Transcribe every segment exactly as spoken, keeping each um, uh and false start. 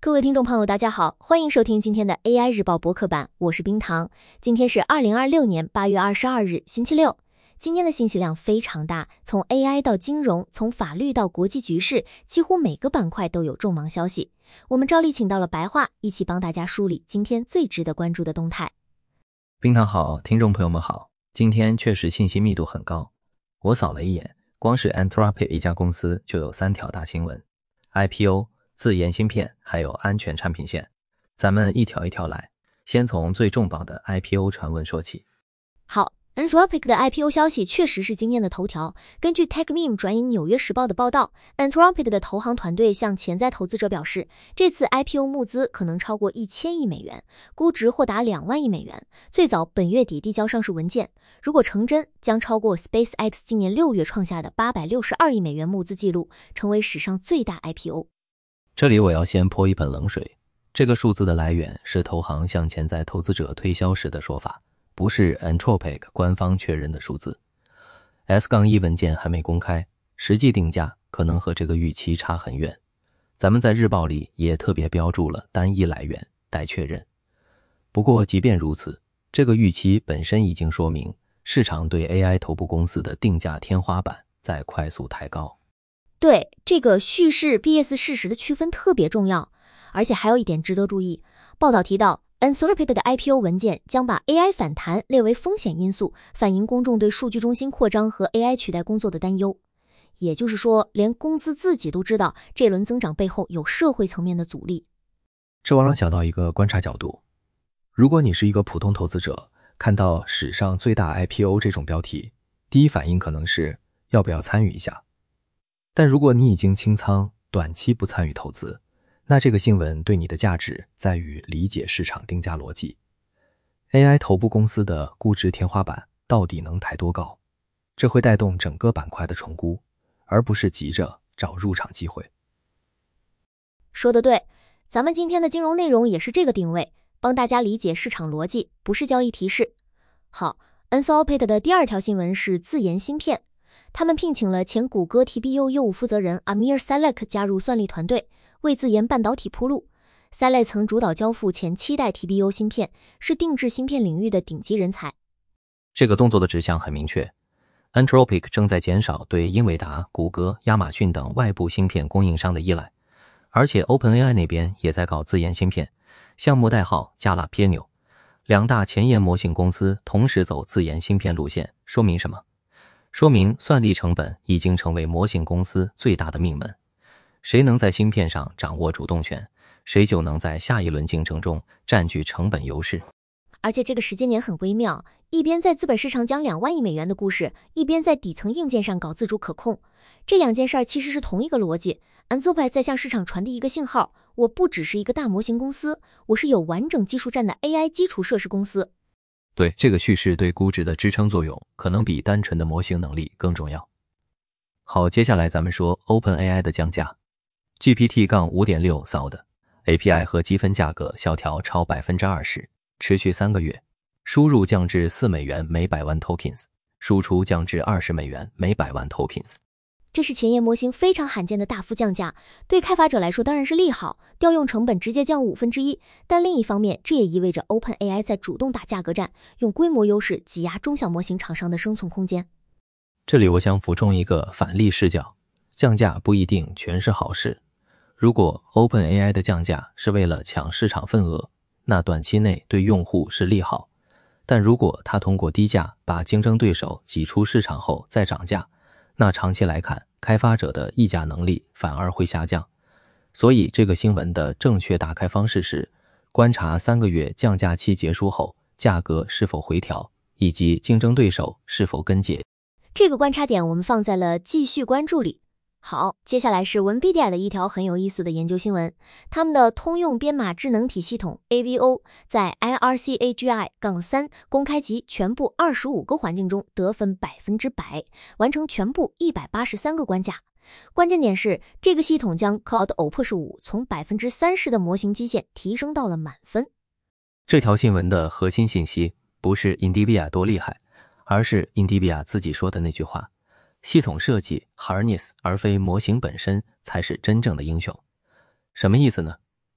各位听众朋友大家好，欢迎收听今天的 A I 日报播客版，我是冰糖。今天是二零二六年八月二十二日星期六。今天的信息量非常大，从 A I 到金融，从法律到国际局势，几乎每个板块都有重磅消息。我们照例请到了白话，一起帮大家梳理今天最值得关注的动态。 冰糖好，听众朋友们好，今天确实信息密度很高。我扫了一眼，光是 Anthropic 一家公司就有三条大新闻 I P O、自研芯片还有安全产品线。咱们一条一条来，先从最重磅的 I P O 传闻说起。 好，Anthropic 的 I P O 消息确实是今天的头条。根据 TechMeme 转引纽约时报的报道， Anthropic 的投行团队向潜在投资者表示，这次 I P O 募资可能超过一千亿美元，估值或达两万亿美元，最早本月底递交上市文件。如果成真，将超过 SpaceX 今年六月创下的八百六十二亿美元募资记录，成为史上最大 I P O。 这里我要先泼一盆冷水，这个数字的来源是投行向潜在投资者推销时的说法，不是 Anthropic 官方确认的数字。 S 一 文件还没公开，实际定价可能和这个预期差很远。咱们在日报里也特别标注了单一来源待确认。不过即便如此，这个预期本身已经说明市场对 A I 头部公司的定价天花板在快速抬高。 对，这个叙事 B S 事实的区分特别重要。而且还有一点值得注意，报道提到Anthropic 的 I P O 文件将把 A I 反弹列为风险因素，反映公众对数据中心扩张和 A I 取代工作的担忧。也就是说，连公司自己都知道这轮增长背后有社会层面的阻力。 这让我想到一个观察角度，如果你是一个普通投资者，看到史上最大 I P O 这种标题，第一反应可能是要不要参与一下。但如果你已经清仓，短期不参与投资，那这个新闻对你的价值在于理解市场定价逻辑。 A I 头部公司的估值天花板到底能抬多高？这会带动整个板块的重估，而不是急着找入场机会。 说得对，咱们今天的金融内容也是这个定位，帮大家理解市场逻辑，不是交易提示。好， Anthropic 的第二条新闻是自研芯片，他们聘请了前谷歌 T B O 业务负责人 Amir Salek 加入算力团队，为自研半导体铺路。 Salek 曾主导交付前七代 T B O 芯片，是定制芯片领域的顶级人才。 这个动作的指向很明确， Anthropic 正在减少对英伟达、谷歌、亚马逊等外部芯片供应商的依赖，而且 OpenAI 那边也在搞自研芯片，项目代号加拉撇纽。两大前沿模型公司同时走自研芯片路线，说明什么？说明算力成本已经成为模型公司最大的命门。谁能在芯片上掌握主动权，谁就能在下一轮竞争中占据成本优势。 而且这个时间点很微妙，一边在资本市场讲两万亿美元的故事，一边在底层硬件上搞自主可控。这两件事儿其实是同一个逻辑。Anthropic 在向市场传递一个信号，我不只是一个大模型公司，我是有完整技术栈的 A I 基础设施公司。 对，这个叙事对估值的支撑作用可能比单纯的模型能力更重要。好，接下来咱们说 OpenAI 的降价。 G P T 五点六 骚的 A P I 和积分价格小调超 百分之二十， 持续三个月，输入降至四美元每百万 tokens， 输出降至二十美元每百万 tokens。 这是前沿模型非常罕见的大幅降价，对开发者来说当然是利好，调用成本直接降五分之一。但另一方面，这也意味着 OpenAI 在主动打价格战，用规模优势挤压中小模型厂商的生存空间。 这里我想补充一个反例视角，降价不一定全是好事。如果 OpenAI 的降价是为了抢市场份额，那短期内对用户是利好。但如果它通过低价把竞争对手挤出市场后再涨价，那长期来看，开发者的议价能力反而会下降。所以这个新闻的正确打开方式是观察三个月降价期结束后价格是否回调，以及竞争对手是否跟进。 这个观察点我们放在了继续关注里。好，接下来是 NVIDIA 的一条很有意思的研究新闻。他们的通用编码智能体系统 A V O 在 I R C A G I 三 公开级全部二十五个环境中得分百分之百，完成全部一百八十三个关卡。关键点是，这个系统将 Claude Opus 五从 百分之三十 的模型基线提升到了满分。 这条新闻的核心信息不是 NVIDIA 多厉害，而是 NVIDIA 自己说的那句话，系统设计 harness 而非模型本身才是真正的英雄。什么意思呢？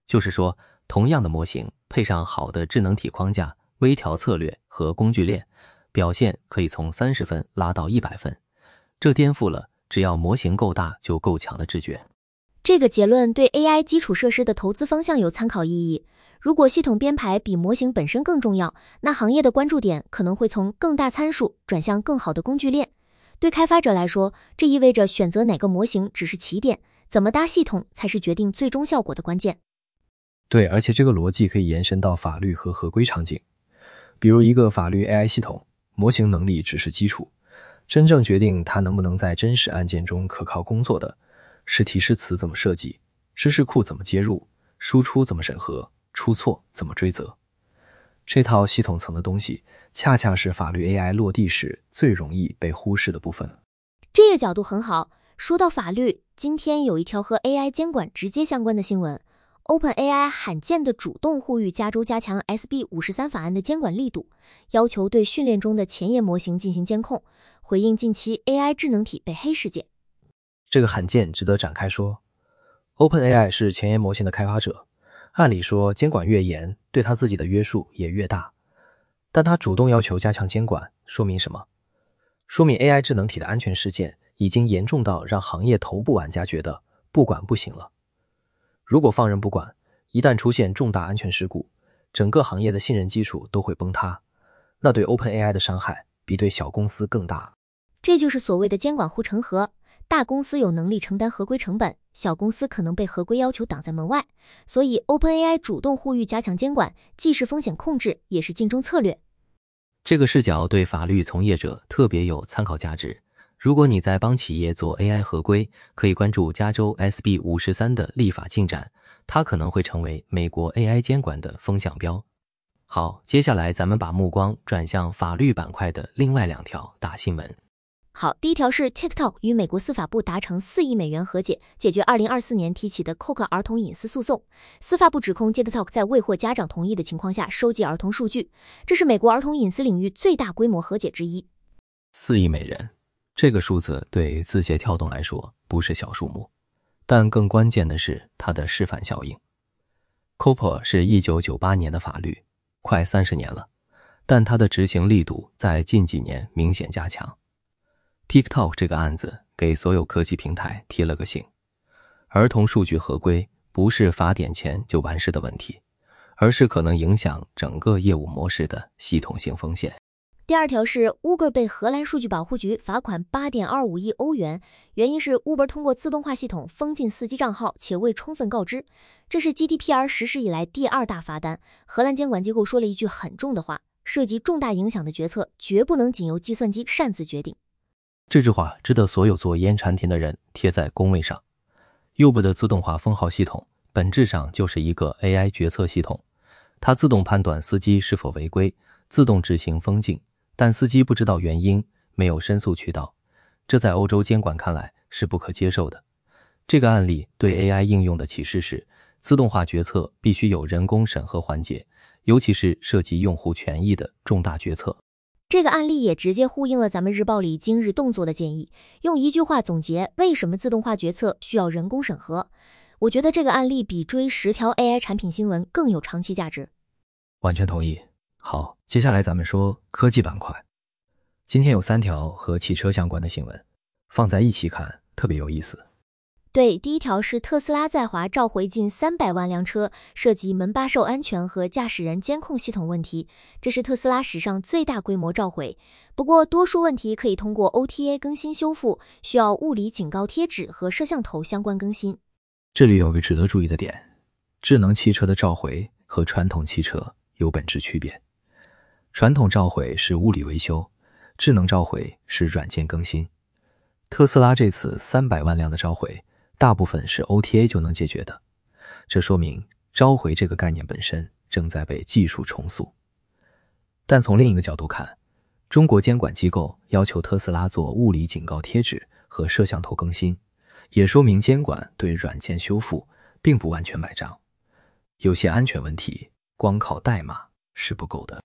就是说，同样的模型配上好的智能体框架、微调策略和工具链，表现可以从三十分拉到一百分。这颠覆了只要模型够大就够强的直觉。 这个结论对 A I 基础设施的投资方向有参考意义。如果系统编排比模型本身更重要，那行业的关注点可能会从更大参数转向更好的工具链。对开发者来说，这意味着选择哪个模型只是起点，怎么搭系统才是决定最终效果的关键。 对，而且这个逻辑可以延伸到法律和合规场景。比如一个法律 A I 系统，模型能力只是基础，真正决定它能不能在真实案件中可靠工作的，是提示词怎么设计，知识库怎么接入，输出怎么审核，出错怎么追责。这套系统层的东西，恰恰是法律 A I 落地时最容易被忽视的部分。 这个角度很好。说到法律，今天有一条和 A I 监管直接相关的新闻。OpenAI 罕见地主动呼吁加州加强 S B 五十三 法案的监管力度，要求对训练中的前沿模型进行监控，回应近期 A I 智能体被黑事件。 这个罕见值得展开说。OpenAI 是前沿模型的开发者，按理说监管越严，对他自己的约束也越大。但他主动要求加强监管，说明什么？说明 A I 智能体的安全事件已经严重到让行业头部玩家觉得不管不行了。如果放任不管，一旦出现重大安全事故，整个行业的信任基础都会崩塌，那对 OpenAI 的伤害比对小公司更大。 这就是所谓的监管护城河，大公司有能力承担合规成本，小公司可能被合规要求挡在门外。所以 OpenAI 主动呼吁加强监管，既是风险控制，也是竞争策略。 这个视角对法律从业者特别有参考价值。如果你在帮企业做 A I 合规，可以关注加州 S B 五十三 的立法进展，它可能会成为美国 A I 监管的风向标。好，接下来咱们把目光转向法律板块的另外两条大新闻。 好，第一条是 TikTok 与美国司法部达成四亿美元和解，解决二零二四年提起的 Coca 儿童隐私诉讼。司法部指控 TikTok 在未获家长同意的情况下收集儿童数据，这是美国儿童隐私领域最大规模和解之一。 四亿美元，这个数字对于字节跳动来说不是小数目，但更关键的是它的示范效应。C O P A 是一九九八年的法律，快三十年了，但它的执行力度在近几年明显加强。TikTok 这个案子给所有科技平台提了个醒，儿童数据合规不是罚点钱就完事的问题，而是可能影响整个业务模式的系统性风险。 第二条是 Uber 被荷兰数据保护局罚款 八点二五亿欧元，原因是 Uber 通过自动化系统封禁司机账号且未充分告知，这是 G D P R 实施以来第二大罚单。荷兰监管机构说了一句很重的话，涉及重大影响的决策绝不能仅由计算机擅自决定。 这句话值得所有做烟产品的人贴在工位上。Uber 的自动化封号系统本质上就是一个 A I 决策系统，它自动判断司机是否违规，自动执行封禁，但司机不知道原因，没有申诉渠道，这在欧洲监管看来是不可接受的。这个案例对 A I 应用的启示是，自动化决策必须有人工审核环节，尤其是涉及用户权益的重大决策。 这个案例也直接呼应了咱们日报里今日动作的建议，用一句话总结为什么自动化决策需要人工审核。我觉得这个案例比追十条 A I 产品新闻更有长期价值。 完全同意。好，接下来咱们说科技板块。今天有三条和汽车相关的新闻，放在一起看特别有意思。 对，第一条是特斯拉在华召回近三百万辆车，涉及门把手安全和驾驶人监控系统问题，这是特斯拉史上最大规模召回。不过多数问题可以通过 O T A 更新修复，需要物理警告贴纸和摄像头相关更新。 这里有个值得注意的点，智能汽车的召回和传统汽车有本质区别。传统召回是物理维修，智能召回是软件更新。特斯拉这次三百万辆的召回大部分是 O T A 就能解决的，这说明召回这个概念本身正在被技术重塑。但从另一个角度看，中国监管机构要求特斯拉做物理警告贴纸和摄像头更新，也说明监管对软件修复并不完全买账。有些安全问题光靠代码是不够的。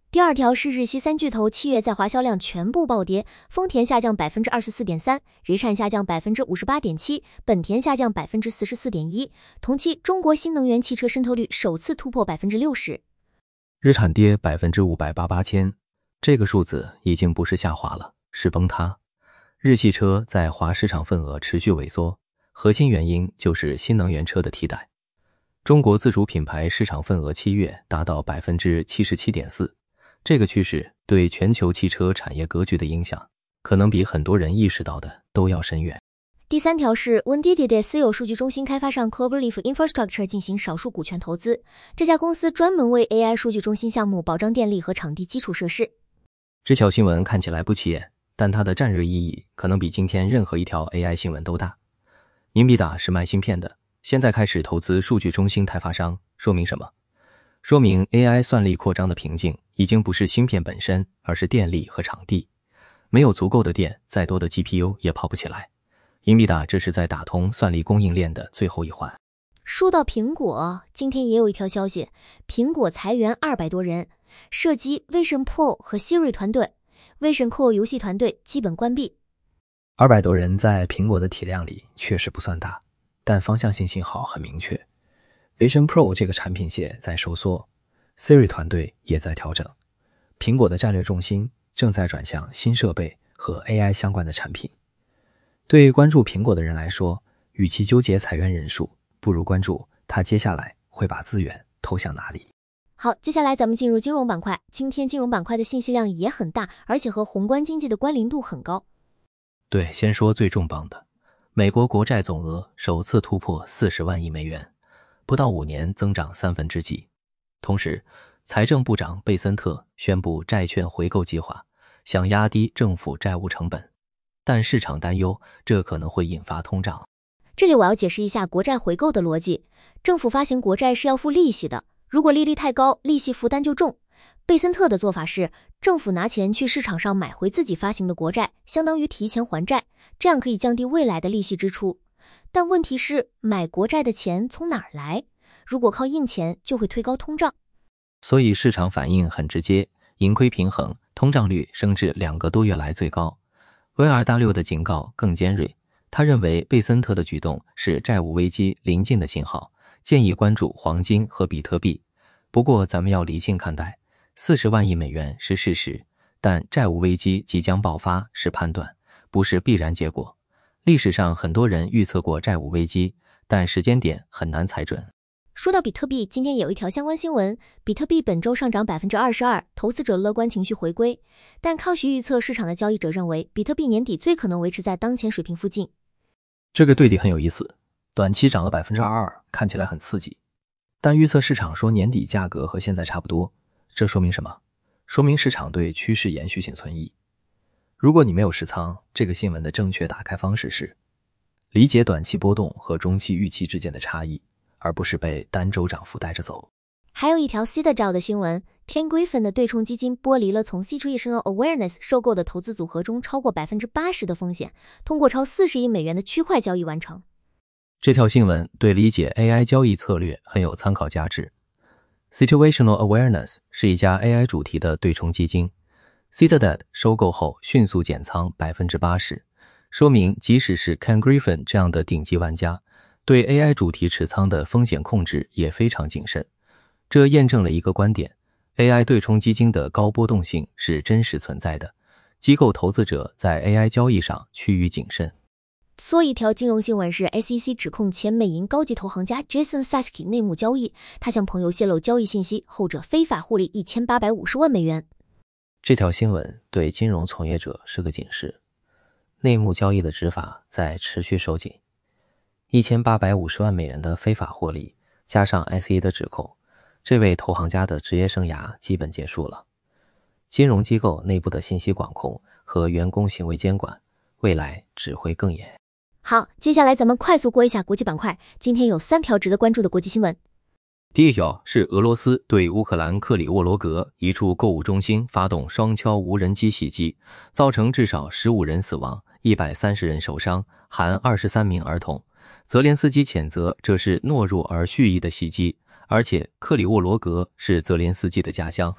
第二条是日系三巨头七月在华销量全部暴跌，丰田下降 百分之二十四点三， 日产下降 百分之五十八点七， 本田下降 百分之四十四点一。 同期中国新能源汽车渗透率首次突破 百分之六十。 日产跌 百分之五百八十八千，这个数字已经不是下滑了，是崩塌。日系车在华市场份额持续萎缩，核心原因就是新能源车的替代。中国自主品牌市场份额七月达到 百分之七十七点四，这个趋势对全球汽车产业格局的影响，可能比很多人意识到的都要深远。 第三条是 Windity 的私有数据中心开发商 Cloverleaf Infrastructure 进行少数股权投资，这家公司专门为 A I 数据中心项目保障电力和场地基础设施。 这条新闻看起来不起眼，但它的战略意义可能比今天任何一条 A I 新闻都大。Nvidia 是卖芯片的，现在开始投资数据中心开发商，说明什么？说明 A I 算力扩张的瓶颈已经不是芯片本身，而是电力和场地。没有足够的电，再多的 G P U 也跑不起来。Nvidia 这是在打通算力供应链的最后一环。 说到苹果，今天也有一条消息，苹果裁员二百多人，涉及 Vision Pro 和 Siri 团队， Vision Pro 游戏团队基本关闭。 二百多人在苹果的体量里确实不算大，但方向性信号很明确。Vision Pro 这个产品线在收缩， Siri 团队也在调整，苹果的战略重心正在转向新设备和 A I 相关的产品。对关注苹果的人来说，与其纠结裁员人数，不如关注它接下来会把资源投向哪里。 好，接下来咱们进入金融板块。今天金融板块的信息量也很大，而且和宏观经济的关联度很高。 对，先说最重磅的，美国国债总额首次突破四十万亿美元，不到五年增长三分之几。同时，财政部长贝森特宣布债券回购计划，想压低政府债务成本，但市场担忧这可能会引发通胀。 这里我要解释一下国债回购的逻辑。政府发行国债是要付利息的，如果利率太高，利息负担就重。贝森特的做法是，政府拿钱去市场上买回自己发行的国债，相当于提前还债，这样可以降低未来的利息支出。但问题是，买国债的钱从哪儿来？如果靠印钱，就会推高通胀。 所以市场反应很直接，盈亏平衡，通胀率升至两个多月来最高。V R W 的警告更尖锐，他认为贝森特的举动是债务危机临近的信号，建议关注黄金和比特币。不过咱们要理性看待，四十万亿美元是事实，但债务危机即将爆发是判断，不是必然结果。历史上很多人预测过债务危机，但时间点很难猜准。 说到比特币，今天有一条相关新闻，比特币本周上涨 百分之二十二， 投资者乐观情绪回归，但靠其预测市场的交易者认为，比特币年底最可能维持在当前水平附近。 这个对比很有意思，短期涨了 百分之二十二， 看起来很刺激，但预测市场说年底价格和现在差不多，这说明什么？说明市场对趋势延续性存疑。如果你没有实仓，这个新闻的正确打开方式是理解短期波动和中期预期之间的差异，而不是被单周涨幅带着走。 还有一条 Citadel 的新闻， Ken Griffin 的对冲基金剥离了从 Situational Awareness 收购的投资组合中超过 百分之八十 的风险，通过超四十亿美元的区块交易完成。 这条新闻对理解 A I 交易策略很有参考价值。Situational Awareness 是一家 A I 主题的对冲基金， Citadel 收购后迅速减仓 百分之八十， 说明即使是 Ken Griffin 这样的顶级玩家，对 A I 主题持仓的风险控制也非常谨慎。这验证了一个观点， A I 对冲基金的高波动性是真实存在的，机构投资者在 A I 交易上趋于谨慎。 所以一条金融新闻是 S E C 指控前美银高级投行家 Jason Sasky 内幕交易，他向朋友泄露交易信息，后者非法获利一千八百五十万美元。 这条新闻对金融从业者是个警示，内幕交易的执法在持续收紧。一千八百五十万美元的非法获利，加上 S E 的指控，这位投行家的职业生涯基本结束了。金融机构内部的信息管控和员工行为监管，未来只会更严。 好，接下来咱们快速过一下国际板块，今天有三条值得关注的国际新闻。 第一条是俄罗斯对乌克兰克里沃罗格一处购物中心发动双敲无人机袭击，造成至少十五人死亡，一百三十人受伤，含二十三名儿童。泽连斯基谴责这是懦弱而蓄意的袭击，而且克里沃罗格是泽连斯基的家乡。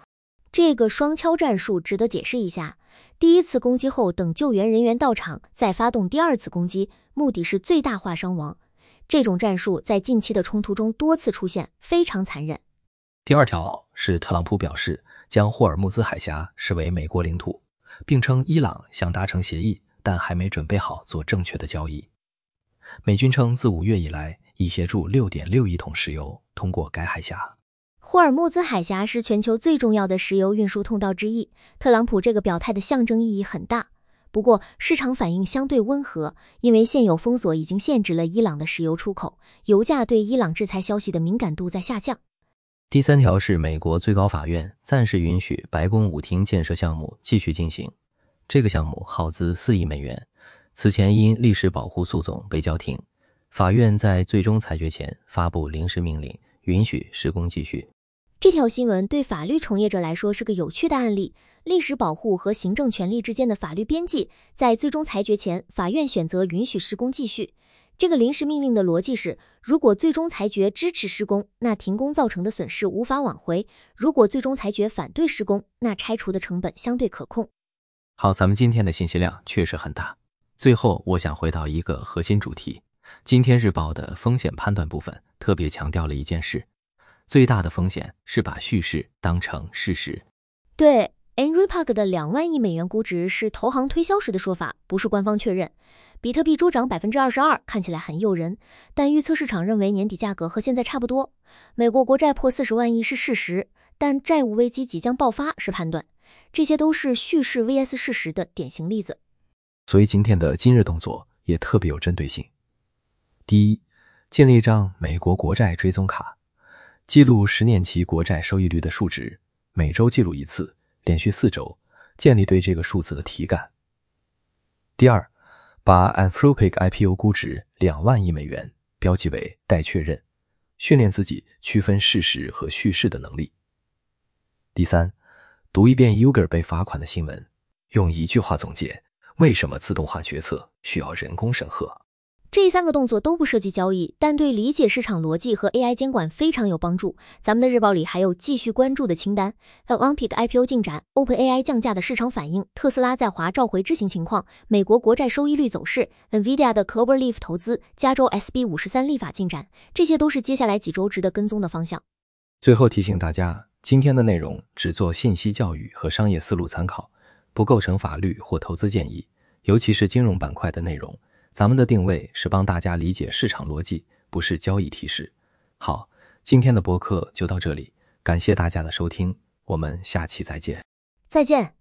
这个双敲战术值得解释一下，第一次攻击后等救援人员到场，再发动第二次攻击，目的是最大化伤亡。这种战术在近期的冲突中多次出现，非常残忍。 第二条是特朗普表示将霍尔木兹海峡视为美国领土，并称伊朗想达成协议，但还没准备好做正确的交易。美军称自五月以来已协助 六点六亿桶石油通过该海峡。 霍尔木兹海峡是全球最重要的石油运输通道之一，特朗普这个表态的象征意义很大。不过市场反应相对温和，因为现有封锁已经限制了伊朗的石油出口，油价对伊朗制裁消息的敏感度在下降。 第三条是美国最高法院暂时允许白宫舞厅建设项目继续进行，这个项目耗资四亿美元，此前因历史保护诉讼被叫停，法院在最终裁决前发布临时命令，允许施工继续。 这条新闻对法律从业者来说是个有趣的案例，历史保护和行政权力之间的法律边际，在最终裁决前，法院选择允许施工继续。这个临时命令的逻辑是，如果最终裁决支持施工，那停工造成的损失无法挽回；如果最终裁决反对施工，那拆除的成本相对可控。 好，咱们今天的信息量确实很大。最后，我想回到一个核心主题。今天日报的风险判断部分特别强调了一件事，最大的风险是把叙事当成事实。 对 Henry Park 的两万亿美元估值是投行推销时的说法，不是官方确认。比特币周涨 百分之二十二 看起来很诱人，但预测市场认为年底价格和现在差不多。美国国债破四十万亿是事实，但债务危机即将爆发是判断。这些都是叙事 V S 事实的典型例子。 所以今天的今日动作也特别有针对性。第一，建立一张美国国债追踪卡，记录十年期国债收益率的数值，每周记录一次，连续四周，建立对这个数字的体感。第二，把 Anthropic I P O 估值两万亿美元标记为待确认，训练自己区分事实和叙事的能力。第三，读一遍 Uber 被罚款的新闻，用一句话总结为什么自动化决策需要人工审核。 这三个动作都不涉及交易，但对理解市场逻辑和 A I 监管非常有帮助。咱们的日报里还有继续关注的清单，还有 Anthropic I P O 进展、OpenAI 降价的市场反应、特斯拉在华召回执行情况、美国国债收益率走势、NVIDIA 的 Cloverleaf 投资、加州 S B 五十三立法进展，这些都是接下来几周值得跟踪的方向。 最后提醒大家，今天的内容只做信息教育和商业思路参考，不构成法律或投资建议，尤其是金融板块的内容。咱们的定位是帮大家理解市场逻辑，不是交易提示。好，今天的播客就到这里，感谢大家的收听，我们下期再见。 再见。